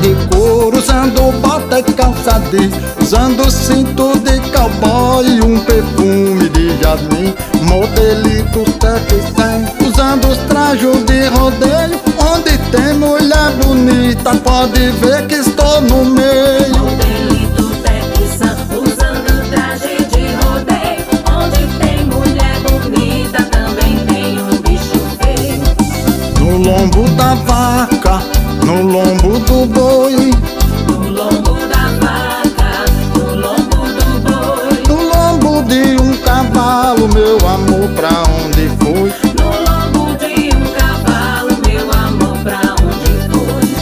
de couro, usando bota e calça jeans, usando cinto de cowboy e um perfume de jasmim, modelito sexy, usando os trajos de rodeio. Onde tem mulher bonita, pode ver que estou no meio. Modelito Texan, usando traje de rodeio. Onde tem mulher bonita, também tem um bicho feio. No lombo da vaca, no lombo do boi, No lombo da vaca, no lombo do boi. no lombo de um cavalo, meu amor, pra onde foi? No lombo de um cavalo, meu amor, pra onde foi?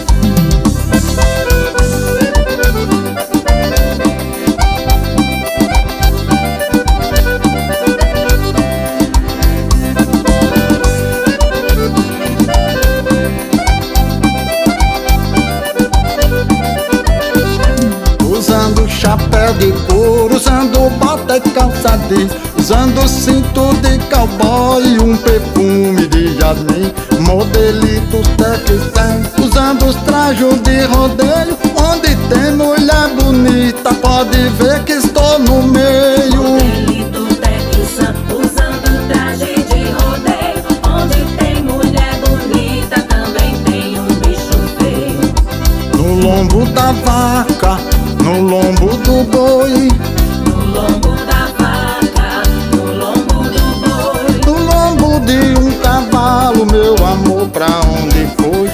Usando chapéu de couro, usando bota e calça jeans, usando cinto de cowboy e um perfume de jasmim, modelito sexy, usando os trajos de rodeio. Onde tem mulher bonita, pode ver que estou no meio. Modelito Texan, usando traje de rodeio. Onde tem mulher bonita, também tem um bicho feio. No lombo da vaca, no lombo do boi, No lombo da vaca, no lombo do boi. no lombo de um cavalo, meu amor, pra onde foi?